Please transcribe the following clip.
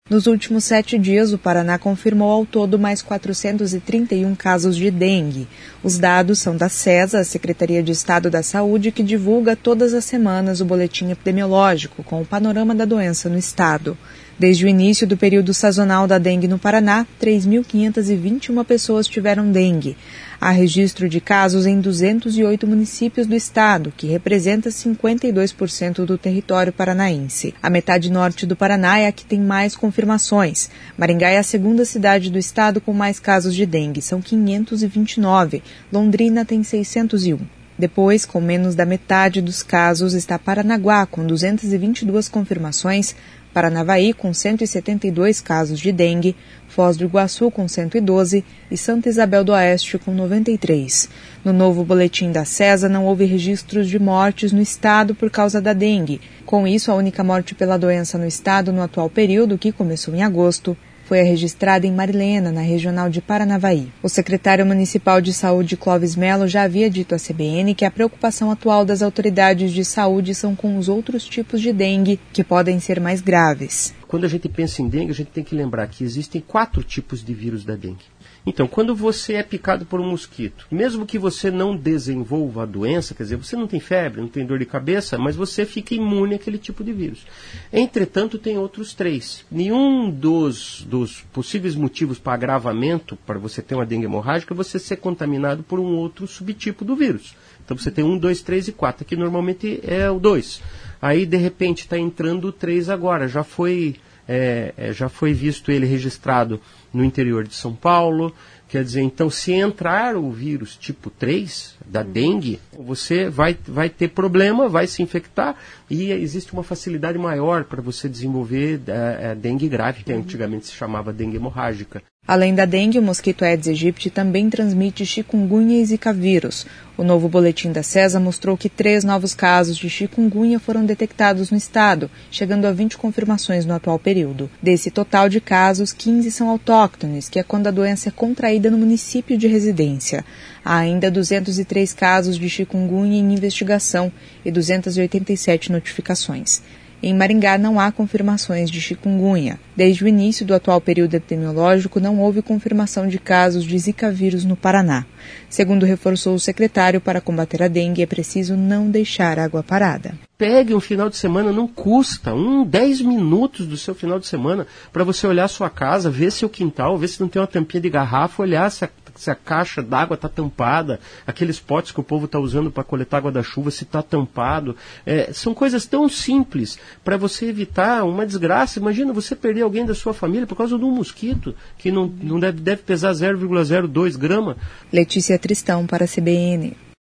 Nos últimos 7 dias, o Paraná confirmou ao todo mais 431 casos de dengue. Os dados são da SESA, a Secretaria de Estado da Saúde, que divulga todas as semanas o boletim epidemiológico com o panorama da doença no estado. Desde o início do período sazonal da dengue no Paraná, 3.521 pessoas tiveram dengue. Há registro de casos em 208 municípios do estado, que representa 52% do território paranaense. A metade norte do Paraná é a que tem mais confirmações. Maringá é a segunda cidade do estado com mais casos de dengue, são 529. Londrina tem 601. Depois, com menos da metade dos casos, está Paranaguá, com 222 confirmações, Paranavaí, com 172 casos de dengue, Foz do Iguaçu, com 112 e Santa Isabel do Oeste, com 93. No novo boletim da SESA, não houve registros de mortes no estado por causa da dengue. Com isso, a única morte pela doença no estado no atual período, que começou em agosto, foi registrada em Marilena, na regional de Paranavaí. O secretário municipal de saúde, Clóvis Mello, já havia dito à CBN que a preocupação atual das autoridades de saúde são com os outros tipos de dengue, que podem ser mais graves. Quando a gente pensa em dengue, a gente tem que lembrar que existem 4 tipos de vírus da dengue. Então, quando você é picado por um mosquito, mesmo que você não desenvolva a doença, quer dizer, você não tem febre, não tem dor de cabeça, mas você fica imune àquele tipo de vírus. Entretanto, tem outros 3. Nenhum dos possíveis motivos para agravamento, para você ter uma dengue hemorrágica, é você ser contaminado por um outro subtipo do vírus. Então, você tem 1, 2, 3 e 4. Aqui, normalmente, é o 2. Aí, de repente, está entrando o 3 agora. Já foi visto ele registrado no interior de São Paulo. Quer dizer, então, se entrar o vírus tipo 3 da dengue, você vai ter problema, vai se infectar e existe uma facilidade maior para você desenvolver a dengue grave, que antigamente se chamava dengue hemorrágica. Além da dengue, o mosquito Aedes aegypti também transmite chikungunya e zika vírus. O novo boletim da SESA mostrou que 3 novos casos de chikungunya foram detectados no estado, chegando a 20 confirmações no atual período. Desse total de casos, 15 são autóctones, que é quando a doença é contraída no município de residência. Há ainda 203 casos de chikungunya em investigação e 287 notificações. Em Maringá não há confirmações de chikungunya. Desde o início do atual período epidemiológico, não houve confirmação de casos de zika vírus no Paraná. Segundo reforçou o secretário, para combater a dengue é preciso não deixar água parada. Pegue um final de semana, não custa, 10 minutos do seu final de semana para você olhar a sua casa, ver seu quintal, ver se não tem uma tampinha de garrafa, olhar se a caixa d'água está tampada, aqueles potes que o povo está usando para coletar água da chuva, se está tampado. São coisas tão simples para você evitar uma desgraça. Imagina você perder alguém da sua família por causa de um mosquito que não deve pesar 0,02 grama. Letícia Tristão para a CBN.